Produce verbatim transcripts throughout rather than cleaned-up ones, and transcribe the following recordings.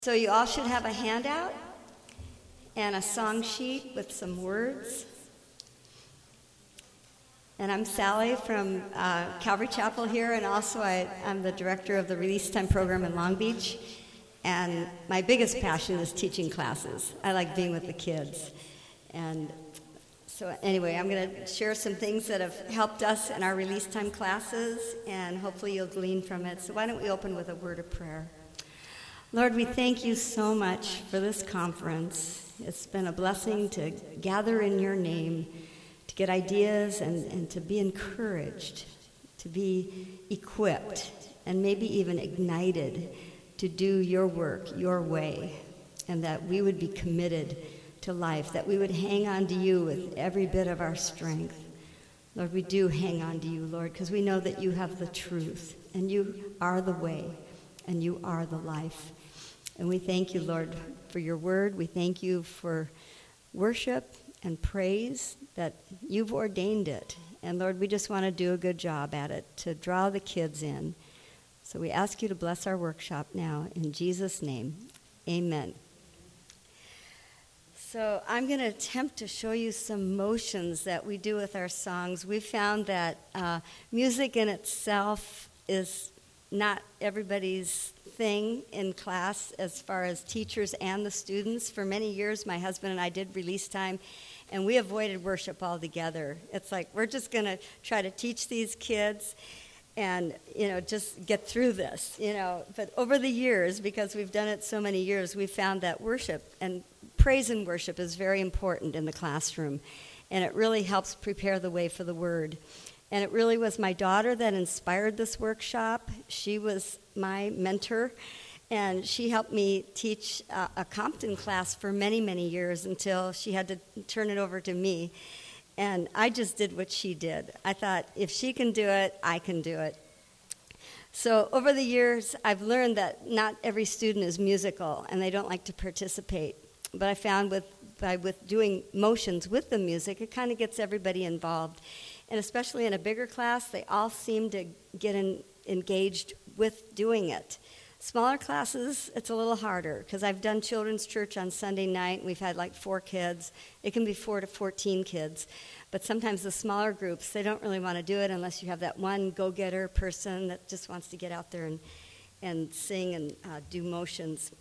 So you all should have a handout and a song sheet with some words. And I'm Sally from uh, Calvary Chapel here, and also I, I'm the director of the Release Time program in Long Beach. And my biggest passion is teaching classes. I like being with the kids. And so anyway, I'm going to share some things that have helped us in our Release Time classes, and hopefully you'll glean from it. So why don't we open with a word of prayer? Lord, we thank you so much for this conference. It's been a blessing to gather in your name, to get ideas and, and to be encouraged, to be equipped, and maybe even ignited to do your work your way, and that we would be committed to life, that we would hang on to you with every bit of our strength. Lord, we do hang on to you, Lord, because we know that you have the truth, and you are the way, and you are the life. And we thank you, Lord, for your word. We thank you for worship and praise, that you've ordained it. And Lord, we just want to do a good job at it, to draw the kids in. So we ask you to bless our workshop now. In Jesus' name, amen. So I'm going to attempt to show you some motions that we do with our songs. We found that uh, music in itself is not everybody's thing in class as far as teachers and the students. For many years, my husband and I did Release Time, and we avoided worship altogether. It's like, we're just going to try to teach these kids and, you know, just get through this, you know. But over the years, because we've done it so many years, we found that worship and praise and worship is very important in the classroom, and it really helps prepare the way for the word. And it really was my daughter that inspired this workshop. She was my mentor, and she helped me teach uh, a Compton class for many, many years until she had to turn it over to me. And I just did what she did. I thought, if she can do it, I can do it. So over the years, I've learned that not every student is musical, and they don't like to participate. But I found with by with doing motions with the music, it kind of gets everybody involved. And especially in a bigger class, they all seem to get in, engaged with doing it. Smaller classes, it's a little harder, because I've done children's church on Sunday night, and we've had like four kids. It can be four to fourteen kids. But sometimes the smaller groups, they don't really want to do it unless you have that one go-getter person that just wants to get out there and, and sing and uh, do motions.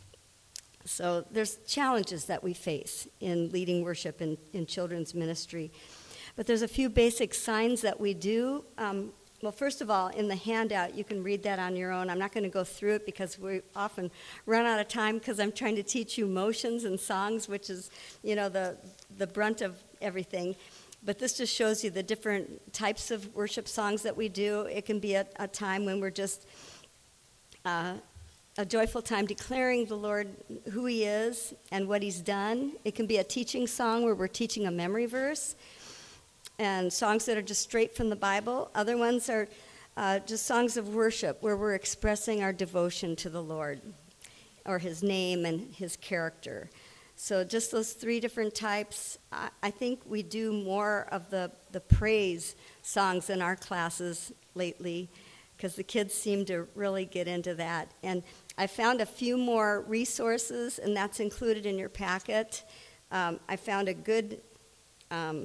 So there's challenges that we face in leading worship in, in children's ministry. But there's a few basic signs that we do. Um, well, first of all, in the handout, you can read that on your own. I'm not going to go through it because we often run out of time because I'm trying to teach you motions and songs, which is, you know, the, the brunt of everything. But this just shows you the different types of worship songs that we do. It can be a, a time when we're just uh, a joyful time declaring the Lord who he is and what he's done. It can be a teaching song where we're teaching a memory verse, and songs that are just straight from the Bible. Other ones are uh, just songs of worship where we're expressing our devotion to the Lord or his name and his character. So just those three different types. I, I think we do more of the, the praise songs in our classes lately, because the kids seem to really get into that. And I found a few more resources, and that's included in your packet. Um, I found a good um,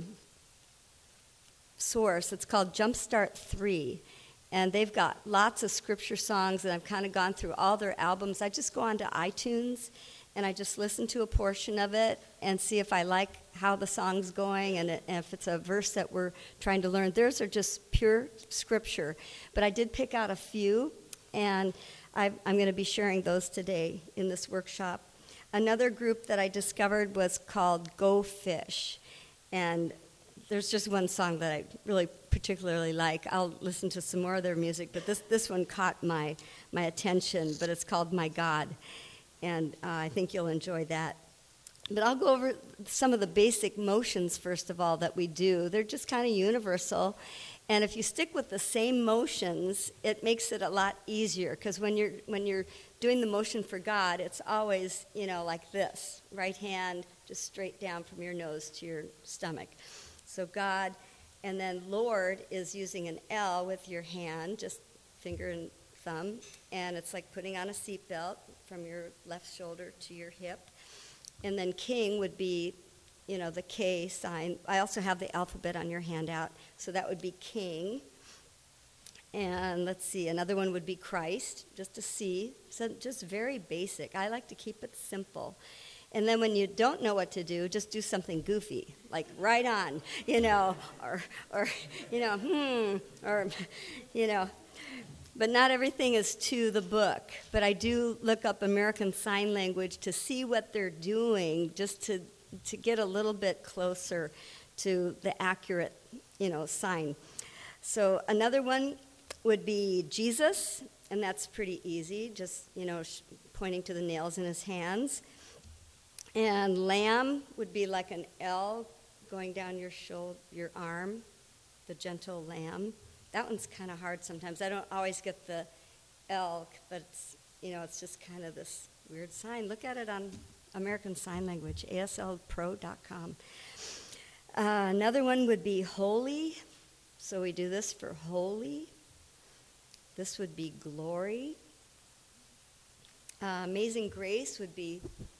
source. It's called Jumpstart three, and they've got lots of scripture songs, and I've kind of gone through all their albums. I just go onto iTunes, and I just listen to a portion of it and see if I like how the song's going, and if it's a verse that we're trying to learn. Theirs are just pure scripture, but I did pick out a few, and I, I'm going to be sharing those today in this workshop. Another group that I discovered was called Go Fish, and there's just one song that I really particularly like. I'll listen to some more of their music, but this, this one caught my, my attention, but it's called My God, and uh, I think you'll enjoy that. But I'll go over some of the basic motions, first of all, that we do. They're just kind of universal, and if you stick with the same motions, it makes it a lot easier, because when you're when you're doing the motion for God, it's always, you know, like this. Right hand just straight down from your nose to your stomach. So God, and then Lord is using an L with your hand, just finger and thumb, and it's like putting on a seatbelt from your left shoulder to your hip. And then king would be, you know, the K sign. I also have the alphabet on your handout, so that would be king. And let's see, another one would be Christ, just a C. So just very basic. I like to keep it simple. And then when you don't know what to do, just do something goofy, like right on, you know, or, or you know, hmm, or, you know. But not everything is to the book. But I do look up American Sign Language to see what they're doing, just to, to get a little bit closer to the accurate, you know, sign. So another one would be Jesus, and that's pretty easy, just, you know, sh- pointing to the nails in his hands. And lamb would be like an L going down your shoulder, your arm, the gentle lamb. That one's kind of hard sometimes. I don't always get the L, but it's, you know, it's just kind of this weird sign. Look at it on American Sign Language, A S L pro dot com. Uh, another one would be holy. So we do this for holy. This would be glory. Uh, amazing grace would be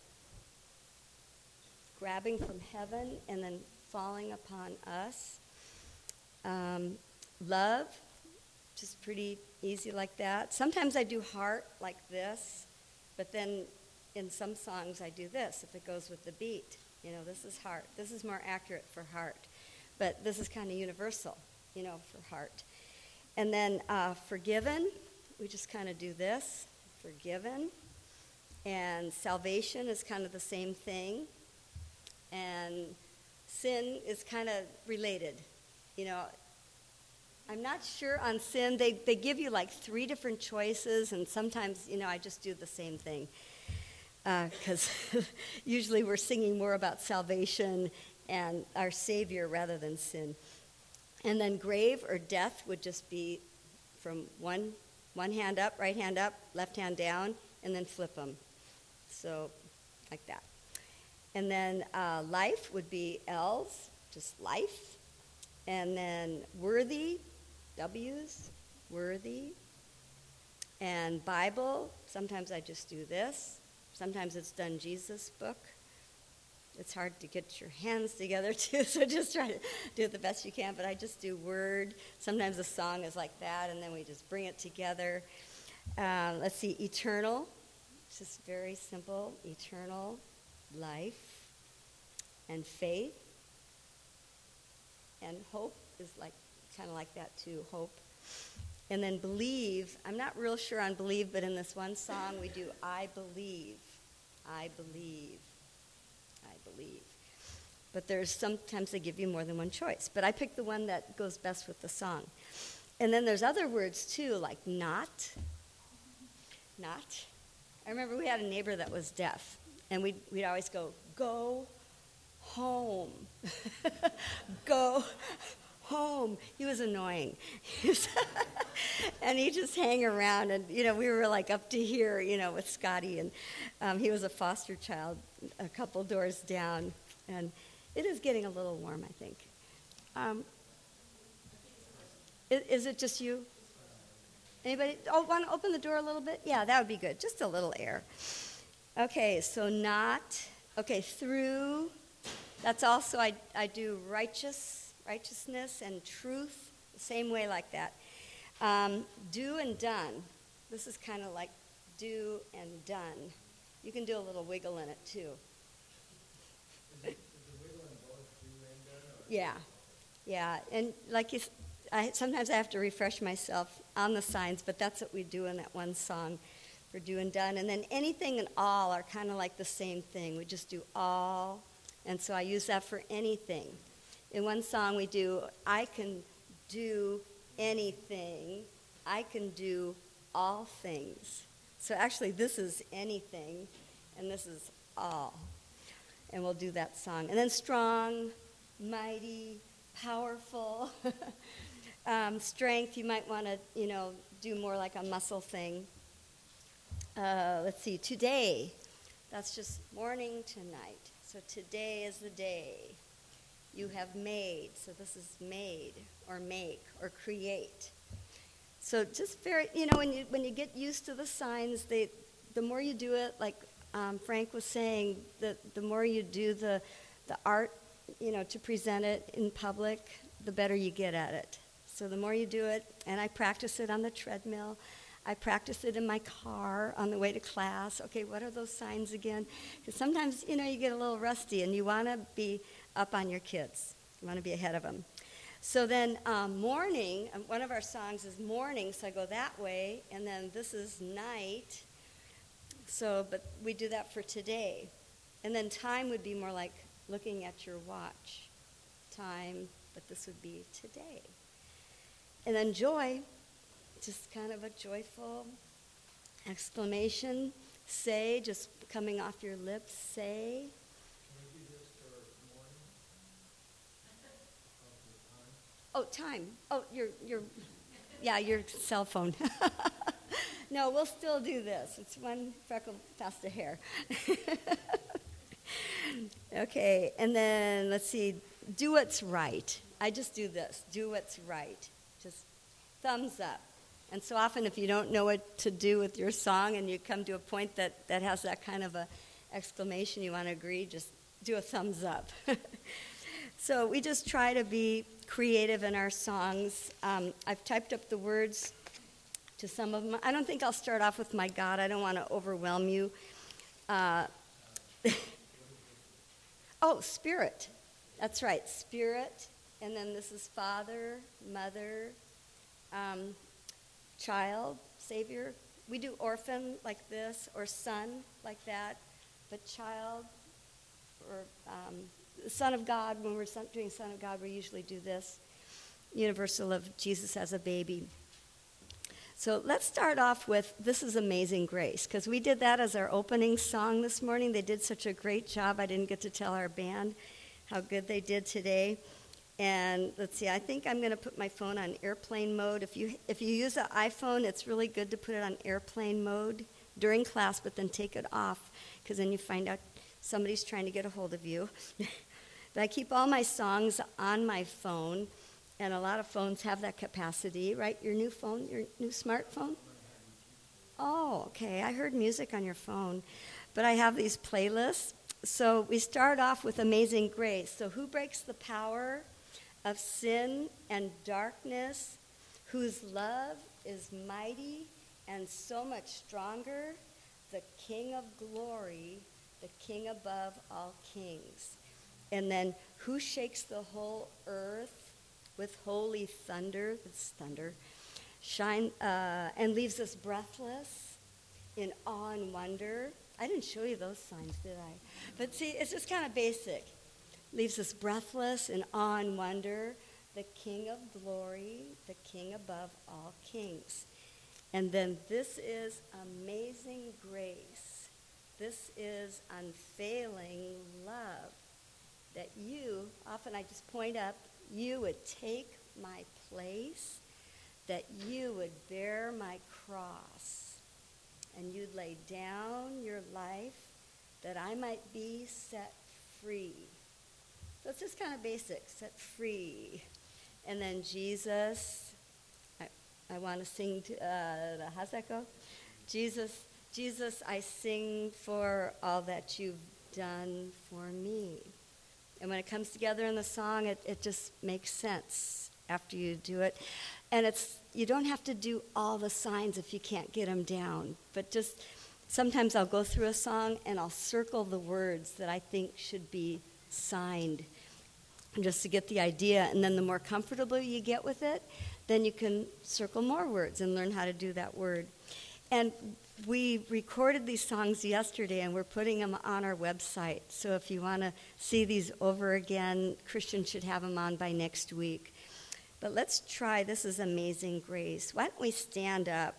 grabbing from heaven and then falling upon us. Um, love, just pretty easy like that. Sometimes I do heart like this, but then in some songs I do this if it goes with the beat. You know, this is heart. This is more accurate for heart. But this is kind of universal, you know, for heart. And then uh, forgiven, we just kind of do this, forgiven. And salvation is kind of the same thing. And sin is kind of related. You know, I'm not sure on sin. They, they give you like three different choices, and sometimes, you know, I just do the same thing. Because uh, usually we're singing more about salvation and our Savior rather than sin. And then grave or death would just be from one one hand up, right hand up, left hand down, and then flip them. So like that. And then uh, life would be L's, just life. And then worthy, W's, worthy. And Bible, sometimes I just do this. Sometimes it's done Jesus book. It's hard to get your hands together too, so just try to do it the best you can. But I just do word. Sometimes a song is like that, and then we just bring it together. Um, let's see, eternal. It's just very simple. Eternal life and faith. And hope is like kind of like that too, hope. And then believe. I'm not real sure on believe, but in this one song we do I believe. I believe. I believe. But there's sometimes they give you more than one choice. But I picked the one that goes best with the song. And then there's other words too, like not. Not. I remember we had a neighbor that was deaf, and we'd, we'd always go, go home. Go home. He was annoying. And he'd just hang around, and, you know, we were like up to here, you know, with Scotty, and um, he was a foster child a couple doors down, and it is getting a little warm, I think. Um, is, is it just you? Anybody? Oh, want to open the door a little bit? Yeah, that would be good. Just a little air. Okay, so not. Okay, through. That's also, I, I do righteous, righteousness and truth, the same way like that. Um, do and done. This is kind of like do and done. You can do a little wiggle in it, too. Is, it, is the wiggle in both do and done? Or? Yeah, yeah. And like you, I, sometimes I have to refresh myself on the signs, but that's what we do in that one song for do and done. And then anything and all are kind of like the same thing. We just do all. And so I use that for anything. In one song we do, I can do anything. I can do all things. So actually this is anything, and this is all. And we'll do that song. And then strong, mighty, powerful. um, strength, you might want to, you know, do more like a muscle thing. Uh, let's see, today. That's just morning to night. So today is the day you have made. So this is made or make or create. So just very, you know, when you when you get used to the signs, they the more you do it, like um, Frank was saying, the, the more you do the, the art, you know, to present it in public, the better you get at it. So the more you do it, and I practice it on the treadmill, I practice it in my car on the way to class. Okay, what are those signs again? Because sometimes, you know, you get a little rusty and you want to be up on your kids. You want to be ahead of them. So then um, morning, um, one of our songs is morning, so I go that way, and then this is night. So, but we do that for today. And then time would be more like looking at your watch. Time, but this would be today. And then joy, just kind of a joyful exclamation. Say, just coming off your lips, say. Can we do this for morning? Oh, time. Oh, your, your, yeah, your cell phone. No, we'll still do this. It's one freckle past a hair. Okay, and then let's see, do what's right. I just do this, do what's right. Just thumbs up. And so often if you don't know what to do with your song and you come to a point that, that has that kind of a exclamation you want to agree, just do a thumbs up. So we just try to be creative in our songs. Um, I've typed up the words to some of them. I don't think I'll start off with My God. I don't want to overwhelm you. Uh, oh, Spirit. That's right, Spirit. And then this is Father, Mother, um, Child, Savior. We do orphan like this, or son like that, but child, or um, Son of God. When we're doing Son of God, we usually do this. Universal of Jesus as a baby. So let's start off with This is Amazing Grace, because we did that as our opening song this morning. They did such a great job. I didn't get to tell our band how good they did today. And let's see, I think I'm going to put my phone on airplane mode. If you if you use an iPhone, it's really good to put it on airplane mode during class, but then take it off, because then you find out somebody's trying to get a hold of you. But I keep all my songs on my phone, and a lot of phones have that capacity, right? Your new phone, your new smartphone? Oh, okay. I heard music on your phone. But I have these playlists. So we start off with Amazing Grace. So who breaks the power of sin and darkness, whose love is mighty and so much stronger, the King of glory, the King above all kings. And then who shakes the whole earth with holy thunder, it's thunder, shine, uh, and leaves us breathless in awe and wonder. I didn't show you those signs, did I? But see, it's just kind of basic. Leaves us breathless in awe and wonder, the King of glory, the King above all kings. And then this is amazing grace. This is unfailing love. That you, often I just point up, you would take my place, that you would bear my cross, and you'd lay down your life that I might be set free. So it's just kind of basic, set free. And then Jesus, I, I want to sing, to, uh, how's that go? Jesus, Jesus, I sing for all that you've done for me. And when it comes together in the song, it, it just makes sense after you do it. And it's you don't have to do all the signs if you can't get them down. But just sometimes I'll go through a song and I'll circle the words that I think should be signed, just to get the idea. And then the more comfortable you get with it, then you can circle more words and learn how to do that word. And we recorded these songs yesterday, and we're putting them on our website. So if you want to see these over again, Christian should have them on by next week. But let's try This is Amazing Grace. Why don't we stand up?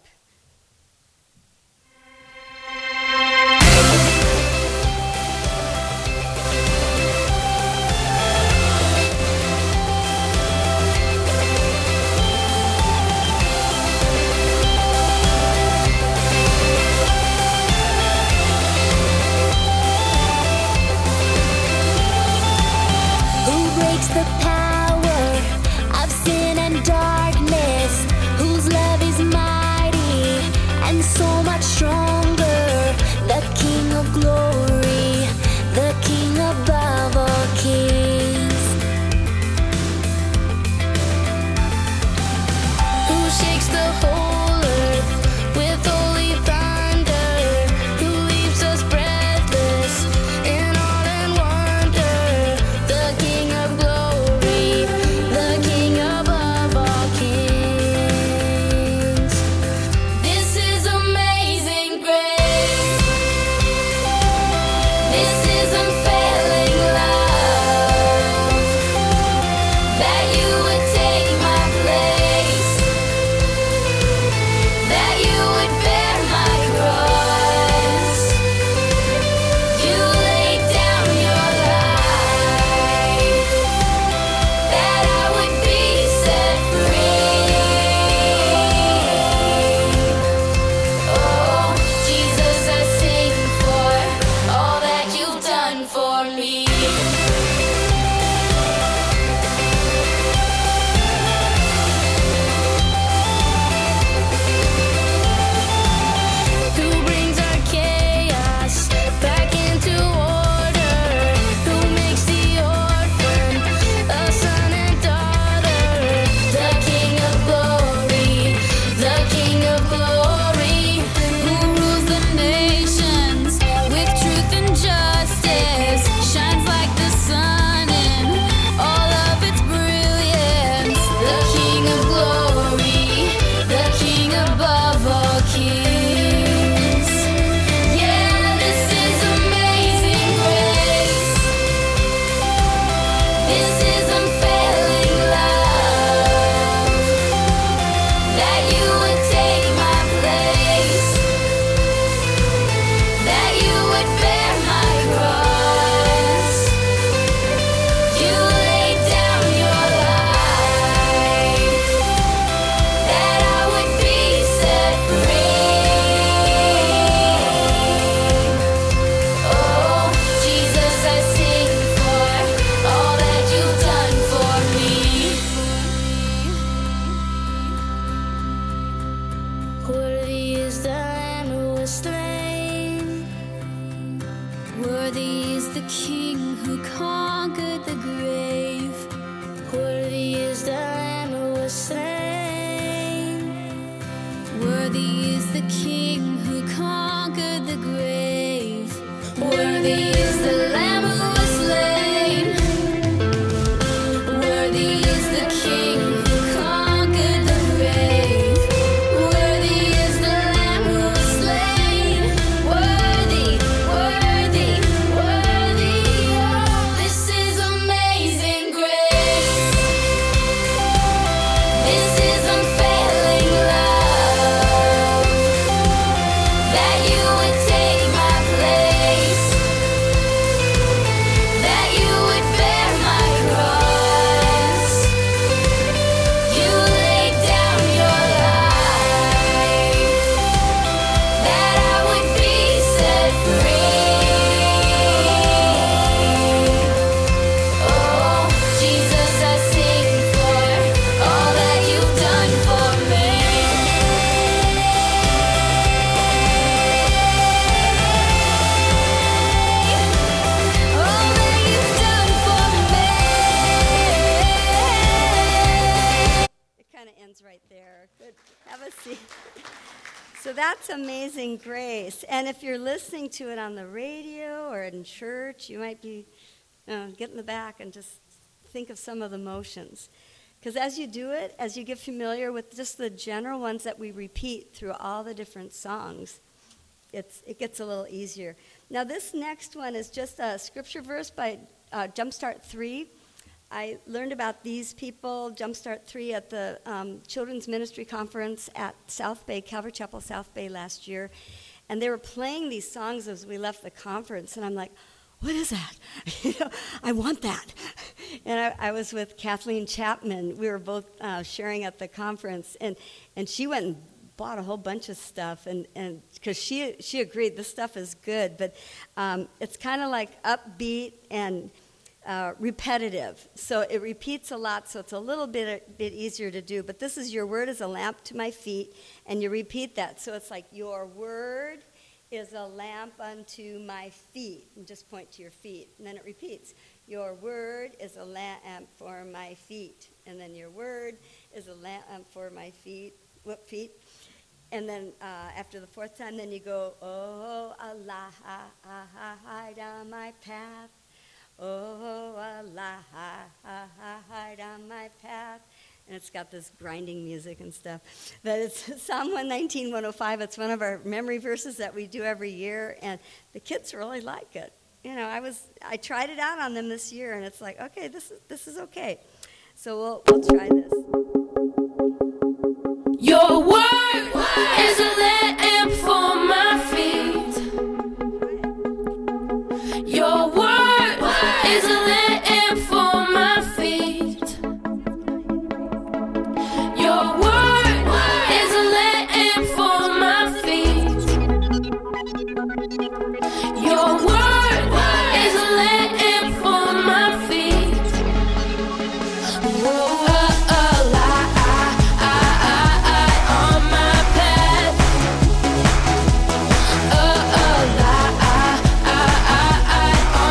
The power of sin and darkness, whose love is mighty Worthy is the King who conquered the grave. Worthy is the Lamb who was slain. Worthy is the King who conquered the grave. Worthy is the Lamb who was slain. Worthy is the King who conquered the grave. Worthy is the Lamb who was slain. Worthy, worthy, worthy. Oh, this is amazing grace. This is unfailing love. That you would take my place. That you would bear my cross. You laid down your life. That I would be set free. Oh, Jesus, I sing for all that you've done for me. All that you've done for me. It kind of ends right there. Good. Have a seat. So that's Amazing Grace. And if you're listening to it on the radio or in church, you might be, uh, get in the back and just think of some of the motions. Because as you do it, as you get familiar with just the general ones that we repeat through all the different songs, it's, it gets a little easier. Now this next one is just a scripture verse by uh, Jumpstart three. I learned about these people, Jumpstart three, at the um, Children's Ministry Conference at South Bay, Calvary Chapel, South Bay last year. And they were playing these songs as we left the conference. And I'm like, what is that? You know, I want that. And I, I was with Kathleen Chapman. We were both uh, sharing at the conference. And, and she went and bought a whole bunch of stuff. And and because she, she agreed, this stuff is good. But um, it's kind of like upbeat and Uh, repetitive. So it repeats a lot, so it's a little bit a bit easier to do. But this is your word is a lamp to my feet, and you repeat that. So it's like your word is a lamp unto my feet. And just point to your feet. And then it repeats. Your word is a lamp for my feet. And then your word is a lamp for my feet. Whoop, feet. And then uh, after the fourth time, then you go, oh, Allah, hide on my path. Oh, Allah, hide on my path. And it's got this grinding music and stuff. But it's Psalm one nineteen, one oh five. It's one of our memory verses that we do every year, and the kids really like it. You know, I was I tried it out on them this year, and it's like, okay, this is this is okay. So we'll we'll try this. Your word is a lamp for my feet. Your word is a lamp for my feet. Your word is a lamp for my feet. Your word is a lamp for my feet. Oh, oh, oh, I, I, I, I, on my path. Oh, oh, I, I, I, I,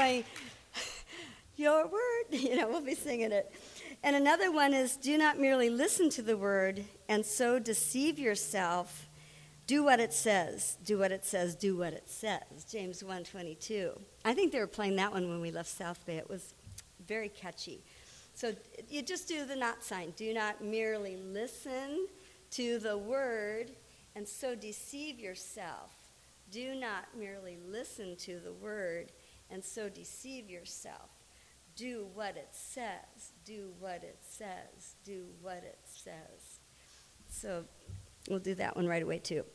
going, your word, you know, we'll be singing it. And another one is, do not merely listen to the word and so deceive yourself. Do what it says. Do what it says. Do what it says. James one twenty-two. I think they were playing that one when we left South Bay. It was very catchy. So you just do the not sign. Do not merely listen to the word and so deceive yourself. Do not merely listen to the word and so deceive yourself. Do what it says. Do what it says. Do what it says. So we'll do that one right away too.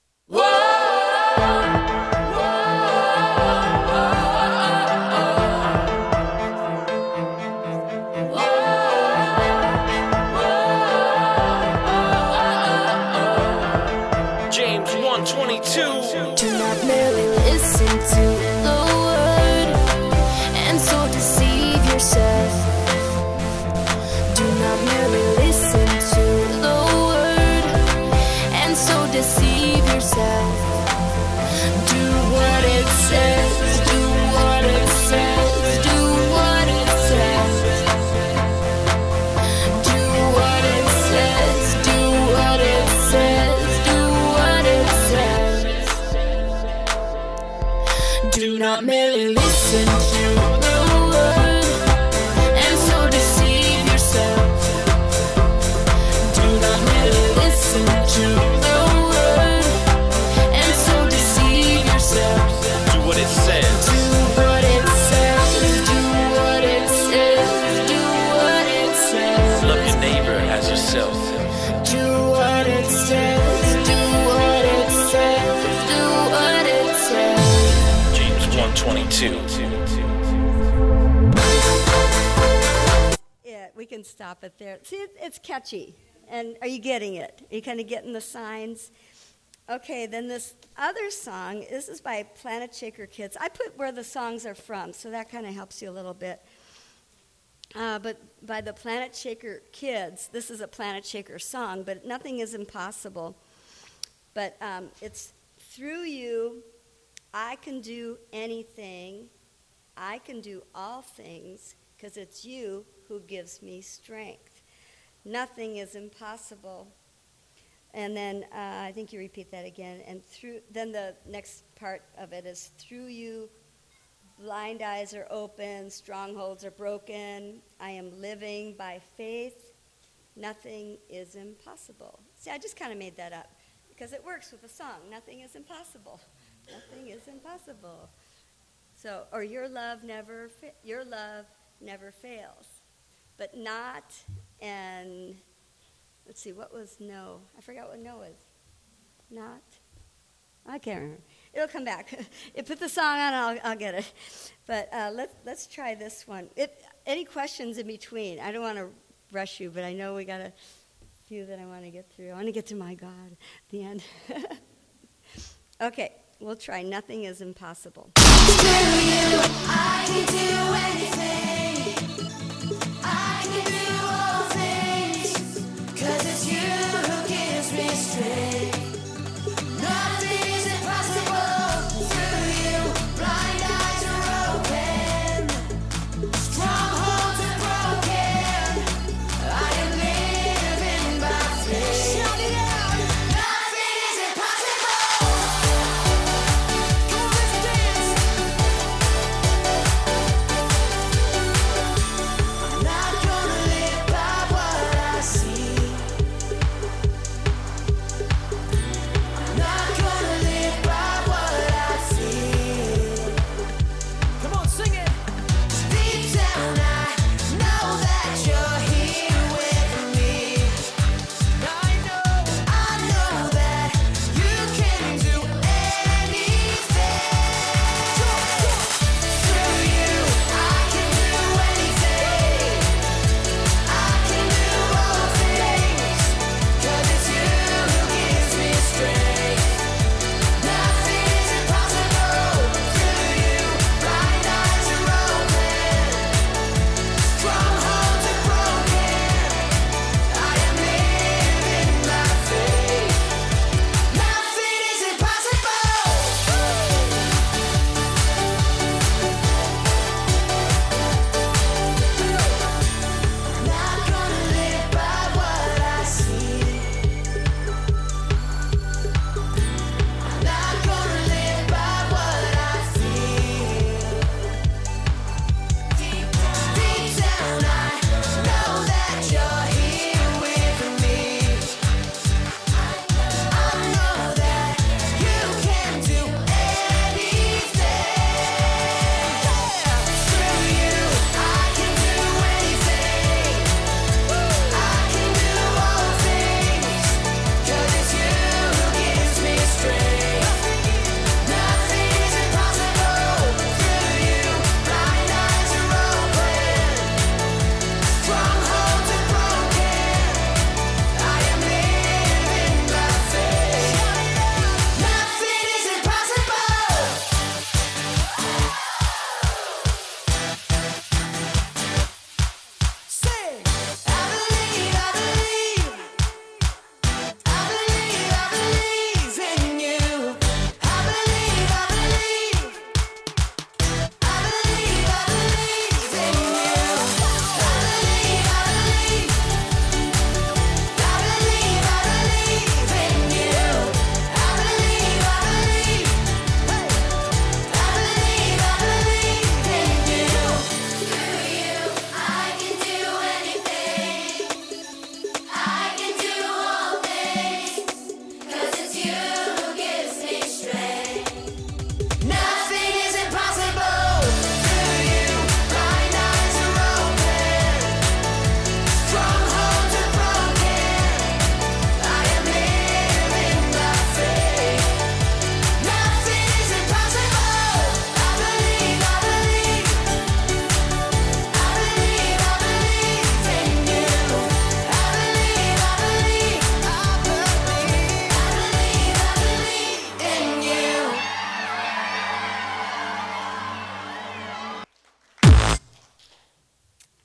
James one twenty-two. Do not merely listen to the word and so deceive yourself. Do not merely listen to the word and so deceive yourself. Do what it says, do what it says, do what it says. Do what it says, do what it says, do what it says. Do not merely listen to the word and so deceive yourself. Do not merely listen to the word and so deceive yourself. Do what it says. Do what it says, do what it says, do what it says. Love your neighbor as yourself. Do what it says, do what it says, do what it says. James one twenty-two. Yeah, we can stop it there. See, it, it's catchy. And are you getting it? Are you kind of getting the signs? Okay, then this other song, this is by Planet Shaker Kids. I put where the songs are from, so that kind of helps you a little bit. Uh, but by the Planet Shaker Kids, this is a Planet Shaker song, but Nothing is Impossible. But um, it's through you, I can do anything. I can do all things, because it's you who gives me strength. Nothing is impossible. And then uh, I think you repeat that again. And through then the next part of it is through you, blind eyes are open, strongholds are broken. I am living by faith. Nothing is impossible. See, I just kind of made that up because it works with the song. Nothing is impossible. Nothing is impossible. So, or your love never, fa- your love never fails. But not and. Let's see, what was no? I forgot what no was. Not? I can't remember. It'll come back. You put the song on, and I'll, I'll get it. But uh, let's let's try this one. It, any questions in between? I don't want to rush you, but I know we got a few that I want to get through. I want to get to my God at the end. Okay, we'll try Nothing is Impossible. Through you, I can do anything. I can do all things. 'Cause it's you who gives me strength. Nothing is impossible. Through you, blind eyes are open. Strongholds are broken. I am living by faith. Shout it out. Nothing is impossible. Come on, let's dance.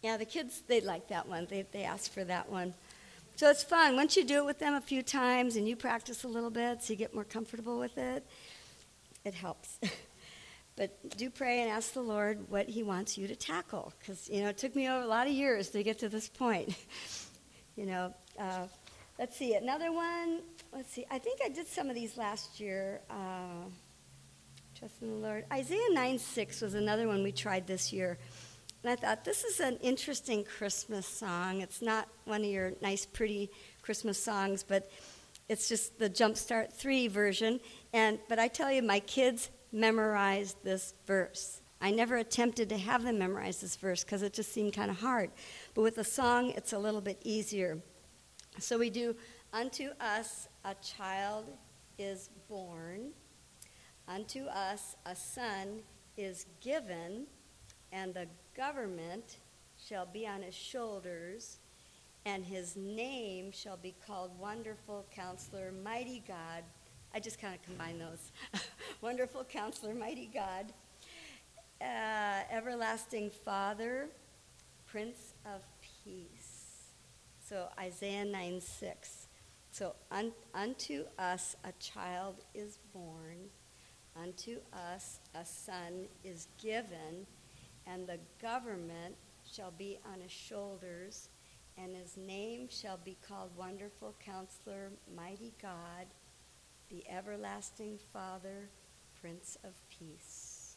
Yeah, the kids, they like that one. They, they ask for that one. So it's fun. Once you do it with them a few times and you practice a little bit so you get more comfortable with it, it helps. But do pray and ask the Lord what he wants you to tackle. Because, you know, it took me over a lot of years to get to this point. you know, uh, let's see, another one. Let's see, I think I did some of these last year. Uh, Trust in the Lord. Isaiah nine six was another one we tried this year. And I thought, this is an interesting Christmas song. It's not one of your nice, pretty Christmas songs, but it's just the Jumpstart three version. And But I tell you, my kids memorized this verse. I never attempted to have them memorize this verse because it just seemed kind of hard. But with the song, it's a little bit easier. So we do, unto us a child is born, unto us a son is given, and the government shall be on his shoulders, and his name shall be called Wonderful Counselor, Mighty God. I just kind of combine those. Wonderful Counselor, Mighty God, uh, Everlasting Father, Prince of Peace. So Isaiah nine six. So un- unto us a child is born, unto us a son is given, and the government shall be on his shoulders, and his name shall be called Wonderful Counselor, Mighty God, the Everlasting Father, Prince of Peace.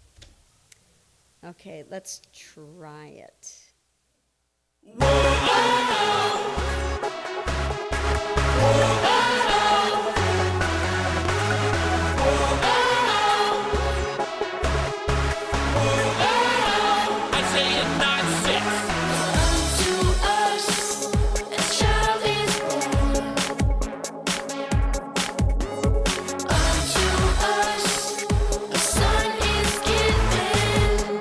Okay, let's try it. Isaiah nine six. Unto us a child is born. Unto us a son is given.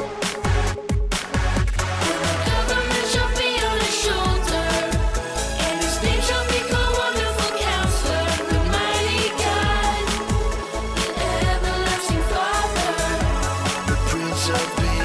And the government shall be on his shoulder, and his name shall be called Wonderful Counselor, the Mighty God, the Everlasting Father, the Prince of Peace.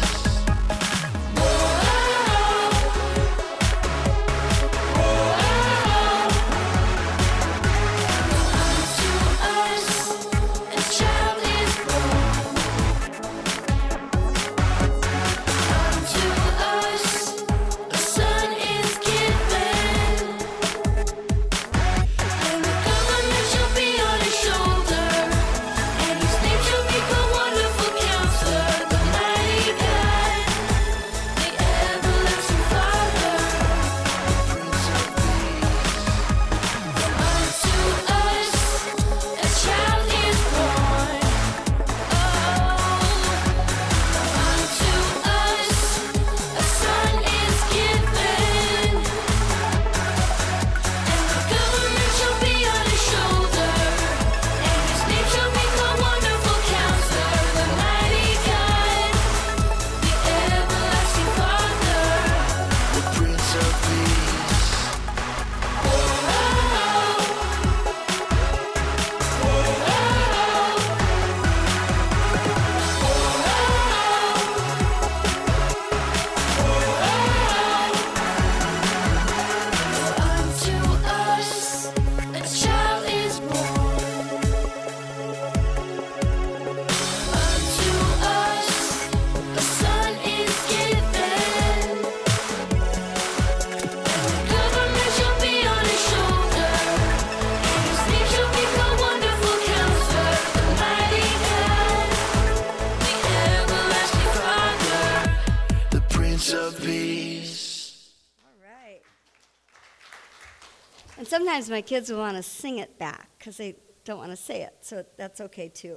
And sometimes my kids will want to sing it back because they don't want to say it, so that's okay too.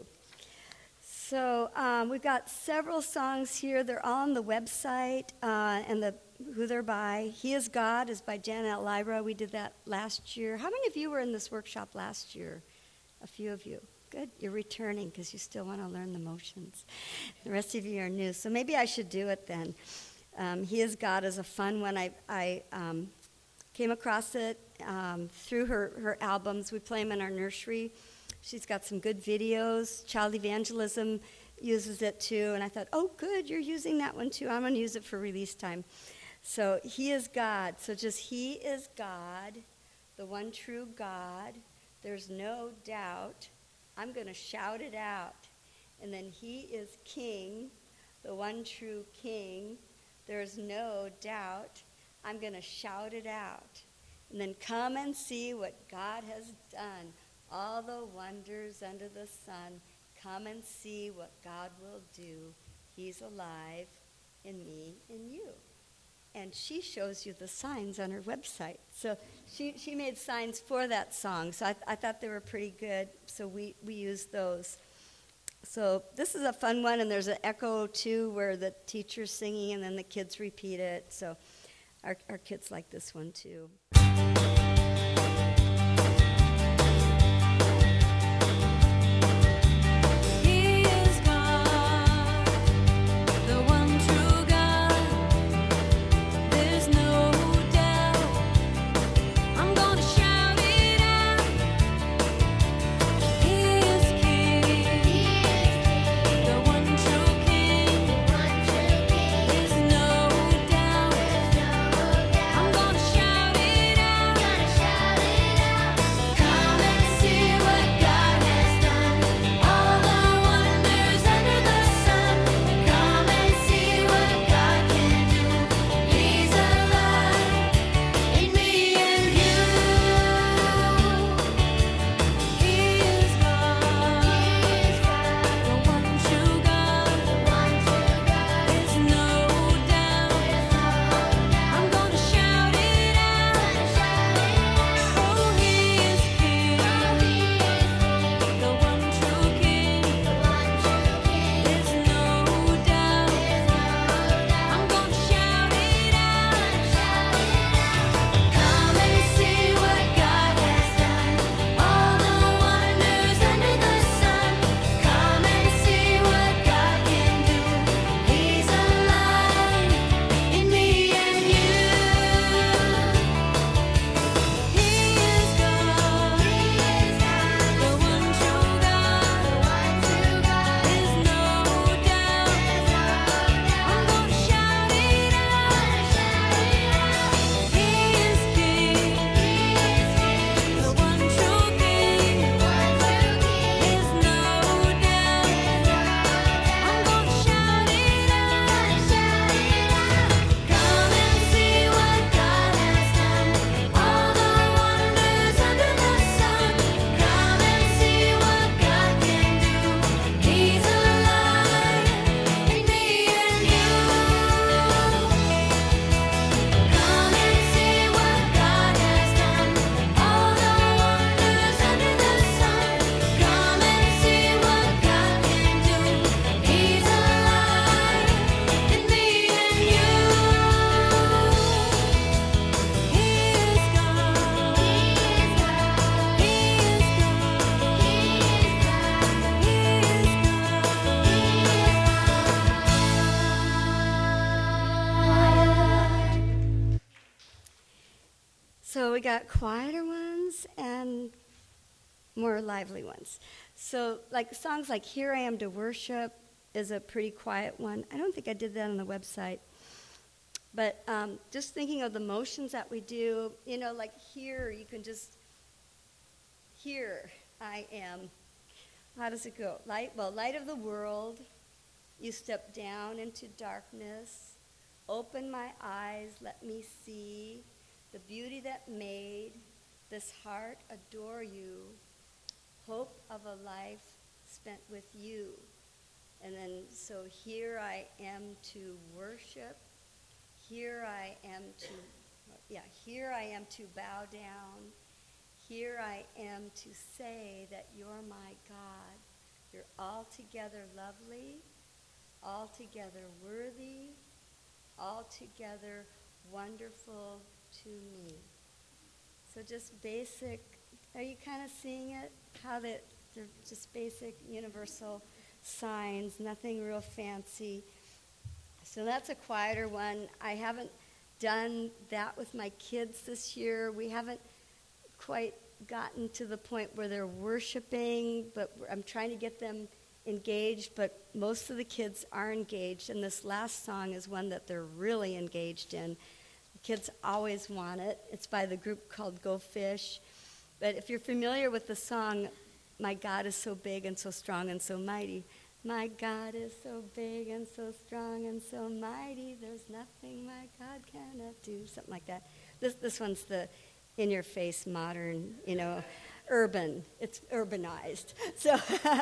So um, we've got several songs here. They're all on the website uh, and the who they're by. He is God is by Janet Lyra. We did that last year. How many of you were in this workshop last year? A few of you. Good. You're returning because you still want to learn the motions. The rest of you are new. So maybe I should do it then. Um, he is God is a fun one. I, I um, came across it um, through her, her albums. We play them in our nursery. She's got some good videos. Child evangelism uses it too, and I thought, oh, good, you're using that one too. I'm going to use it for release time. So he is God. So just he is God, the one true God. There's no doubt. I'm going to shout it out. And then he is King, the one true King. There's no doubt. I'm going to shout it out. And then come and see what God has done. All the wonders under the sun. Come and see what God will do. He's alive in me, in you. And she shows you the signs on her website. So she, she made signs for that song. So I, I thought they were pretty good. So we, we used those. So this is a fun one, and there's an echo too where the teacher's singing and then the kids repeat it. So our, our kids like this one too. He is God, the one true God. There's no doubt. I'm gonna shout it out. He is King, the one true King. There's no doubt. I'm gonna shout it out. Come and see what God has done. All the wonders under the sun. Come and see what God can do. He's alive in me and you. He is God, the one true God. There's no doubt. I'm gonna shout it out. Oh, he is King, the one true King. There's no doubt. I'm gonna shout it out. Come and see what God has done. All the wonders under the sun. Come and see what God can do. He's alive in me and you. He is God, the one true God. There's no doubt. I'm gonna shout it out. He is King, the one true King. There's no doubt. I'm gonna shout it out. Come and see what God has done. All the wonders under the sun. Come and see what God can do. He's alive in me and you. Come and see what God has done. All the wonders under the sun. Come and see what God can do. He's alive in me and you. He is God. He is God. He is God. So we got quieter ones and more lively ones. So like songs like Here I Am to Worship is a pretty quiet one. I don't think I did that on the website. But um, just thinking of the motions that we do, you know, like here, you can just, here I am. How does it go? Light, well, light of the world, you step down into darkness, open my eyes, let me see the beauty that made this heart adore you, hope of a life spent with you. And then, so here I am to worship. Here I am to, yeah, here I am to bow down. Here I am to say that you're my God. You're altogether lovely, altogether worthy, altogether wonderful to me. So just basic, are you kind of seeing it? How that they're just basic universal signs, nothing real fancy. So that's a quieter one. I haven't done that with my kids this year. We haven't quite gotten to the point where they're worshiping, but I'm trying to get them engaged, but most of the kids are engaged, and this last song is one that they're really engaged in. The kids always want it. It's by the group called Go Fish. But if you're familiar with the song, My God is so big and so strong and so mighty, my God is so big and so strong and so mighty, there's nothing my God cannot do, something like that. This this one's the in-your-face, modern, you know, urban. It's urbanized. So,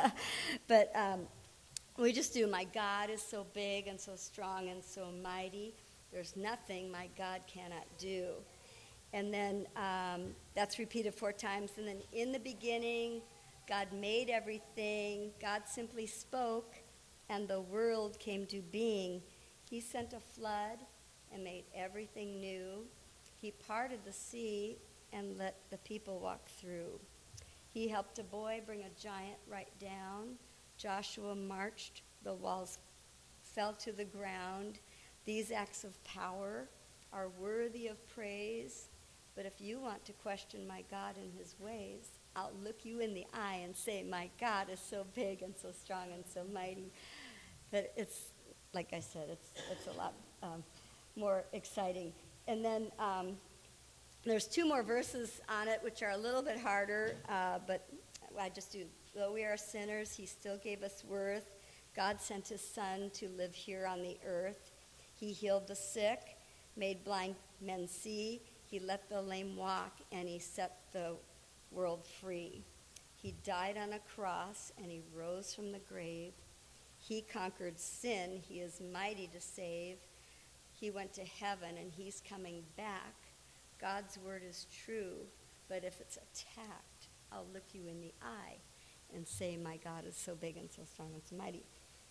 but um, we just do, my God is so big and so strong and so mighty, there's nothing my God cannot do. And then um, that's repeated four times. And then in the beginning, God made everything. God simply spoke, and the world came to being. He sent a flood and made everything new. He parted the sea and let the people walk through. He helped a boy bring a giant right down. Joshua marched. The walls fell to the ground. These acts of power are worthy of praise. But if you want to question my God and his ways, I'll look you in the eye and say, my God is so big and so strong and so mighty. But it's, like I said, it's it's a lot um, more exciting. And then um, there's two more verses on it, which are a little bit harder, uh, but I just do. Though we are sinners, he still gave us worth. God sent his son to live here on the earth. He healed the sick, made blind men see. He let the lame walk, and he set the world free. He died on a cross, and he rose from the grave. He conquered sin. He is mighty to save. He went to heaven, and he's coming back. God's word is true, but if it's attacked, I'll look you in the eye and say, my God is so big and so strong and so mighty.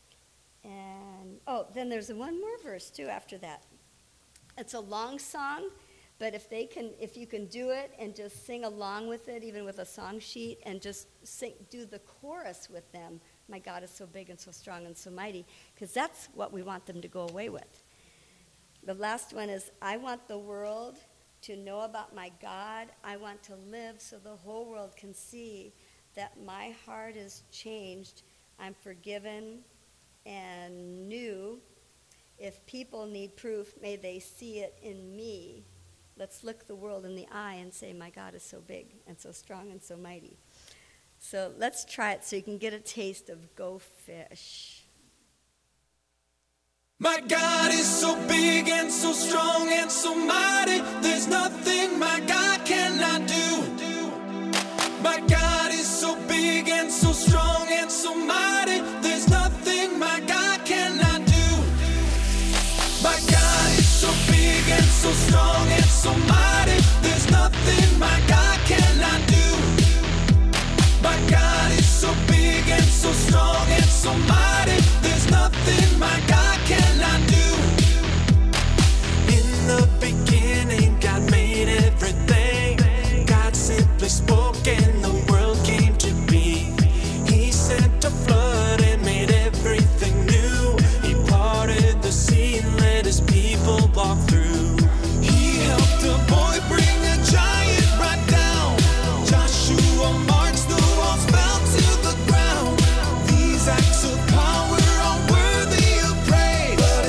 And, oh, then there's one more verse, too, after that. It's a long song, but if they can, if you can do it and just sing along with it, even with a song sheet, and just sing, do the chorus with them, my God is so big and so strong and so mighty, because that's what we want them to go away with. The last one is, I want the world to know about my God. I want to live so the whole world can see that my heart is changed. I'm forgiven and new. If people need proof, may they see it in me. Let's look the world in the eye and say, my God is so big and so strong and so mighty. So let's try it so you can get a taste of Go Fish. My God is so big and so strong and so mighty, there's nothing my God cannot do. My God is so big and so strong and so mighty, there's nothing my God cannot do. My God is so big and so strong and so mighty, there's nothing my God cannot do. My God is so big and so strong and so mighty, there's nothing my God cannot do. In the beginning, God made everything. God simply spoke and the world came to be. He sent a flood and made everything new. He parted the sea and let his people walk through. He helped a boy bring a giant right down. Joshua marched, the walls fell to the ground. These acts of power are worthy of praise. But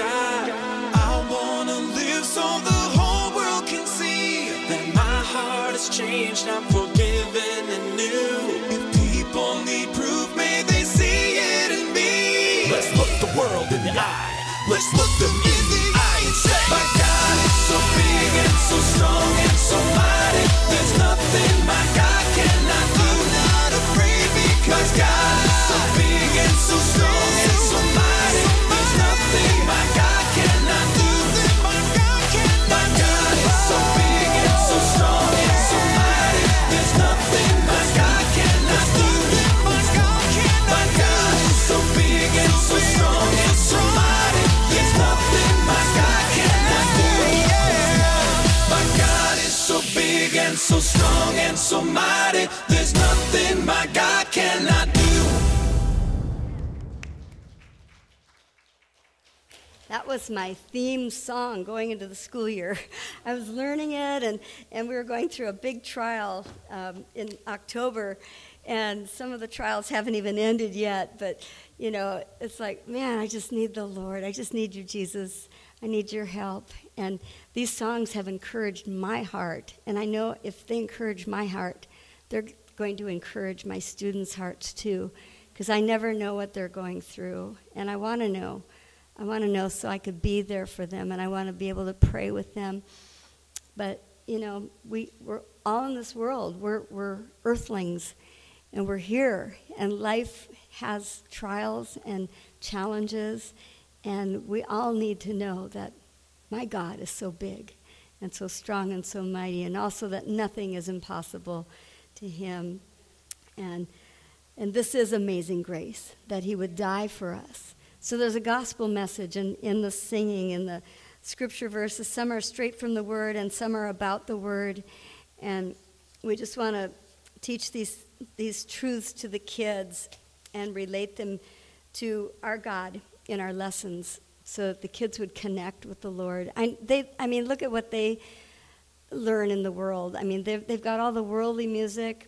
God. I wanna live so the whole world can see that my heart has changed, I'm forgiven and new. If people need proof, may they see it in me. Let's look the world in the eye. Let's look them in the eye and say, my God is so big and so strong and so mighty. There's nothing my God cannot do. I'm not afraid because God is so big and so strong and so mighty. There's nothing my God cannot do. My God cannot My God is so big and so strong and so mighty. There's nothing my God cannot do. My God cannot My God is so big and so strong and so mighty. There's nothing my God cannot do. My God is so big and so strong and so mighty. There's nothing my God cannot do. That was my theme song going into the school year. I was learning it, and, and we were going through a big trial um, in October, and some of the trials haven't even ended yet, but, you know, it's like, man, I just need the Lord. I just need you, Jesus. I need your help. And these songs have encouraged my heart, and I know if they encourage my heart, they're going to encourage my students' hearts too, because I never know what they're going through, and I want to know. I want to know so I could be there for them, and I want to be able to pray with them. But, you know, we, we're all in this world. We're, we're earthlings, and we're here, and life has trials and challenges, and we all need to know that my God is so big and so strong and so mighty, and also that nothing is impossible to him. And, and this is amazing grace, that he would die for us. So there's a gospel message in, in the singing, in the scripture verses. Some are straight from the word, and some are about the word. And we just want to teach these these truths to the kids and relate them to our God in our lessons, so that the kids would connect with the Lord. I, they, I mean, look at what they learn in the world. I mean, they've, they've got all the worldly music,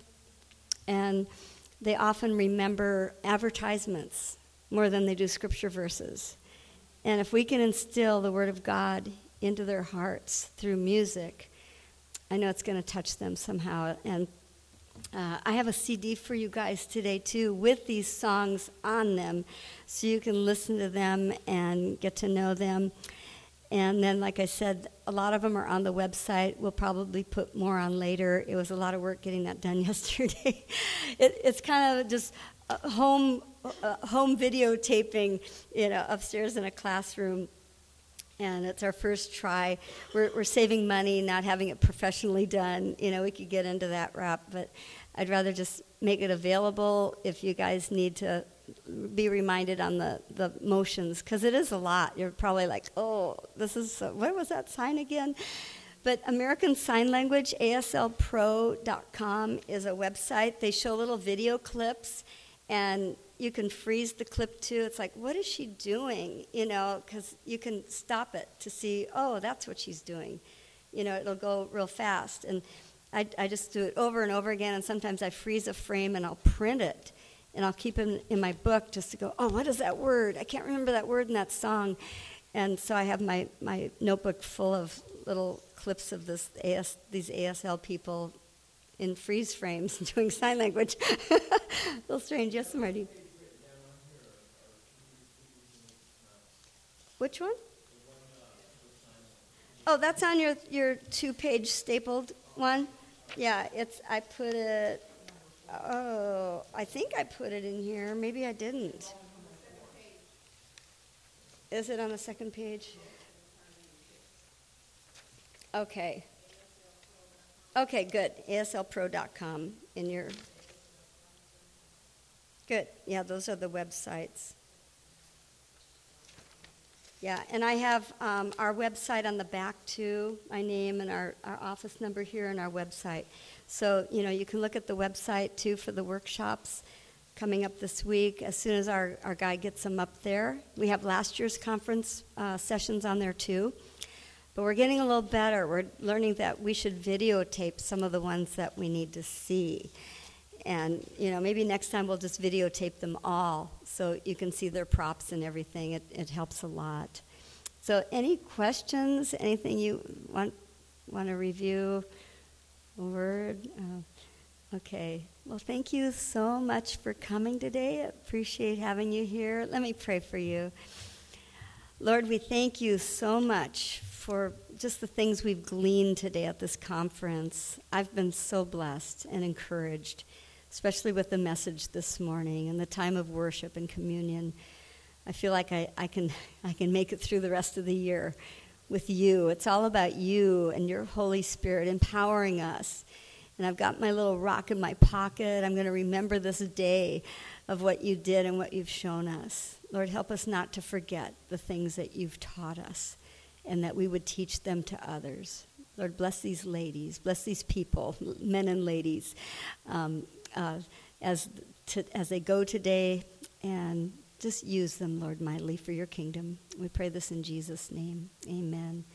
and they often remember advertisements more than they do scripture verses. And if we can instill the Word of God into their hearts through music, I know it's going to touch them somehow. And uh, I have a C D for you guys today, too, with these songs on them, so you can listen to them and get to know them. And then, like I said, a lot of them are on the website. We'll probably put more on later. It was a lot of work getting that done yesterday. it, it's kind of just a home uh, home videotaping, you know, upstairs in a classroom. And it's our first try. We're, we're saving money, not having it professionally done. You know, we could get into that wrap, but I'd rather just make it available if you guys need to be reminded on the, the motions, because it is a lot. You're probably like, oh, this is, uh, what was that sign again? But American Sign Language, A S L pro dot com, is a website. They show little video clips, and you can freeze the clip too. It's like, what is she doing? You know, because you can stop it to see, oh, that's what she's doing. You know, it'll go real fast. And I, I just do it over and over again, and sometimes I freeze a frame and I'll print it, and I'll keep it in, in my book just to go, oh, what is that word? I can't remember that word in that song. And so I have my, my notebook full of little clips of this A S, these A S L people in freeze frames doing sign language. A little strange. Yes, Marty? Which one? Oh, that's on your, your two-page stapled one? Yeah, it's, I put it, oh, I think I put it in here. Maybe I didn't. Is it on the second page? Okay. Okay, good. A S L pro dot com in your, good. Yeah, those are the websites. Yeah, and I have um, our website on the back too, my name and our, our office number here and our website. So, you know, you can look at the website too for the workshops coming up this week as soon as our, our guy gets them up there. We have last year's conference uh, sessions on there too. But we're getting a little better. We're learning that we should videotape some of the ones that we need to see. And, you know, maybe next time we'll just videotape them all so you can see their props and everything. It, it helps a lot. So any questions, anything you want want to review? A word? Uh, okay. Well, thank you so much for coming today. I appreciate having you here. Let me pray for you. Lord, we thank you so much for just the things we've gleaned today at this conference. I've been so blessed and encouraged, especially with the message this morning and the time of worship and communion. I feel like I, I can I can make it through the rest of the year with you. It's all about you and your Holy Spirit empowering us. And I've got my little rock in my pocket. I'm going to remember this day of what you did and what you've shown us. Lord, help us not to forget the things that you've taught us and that we would teach them to others. Lord, bless these ladies, bless these people, men and ladies, um, uh, as to, as they go today, and just use them, Lord, mightily for your kingdom. We pray this in Jesus' name. Amen.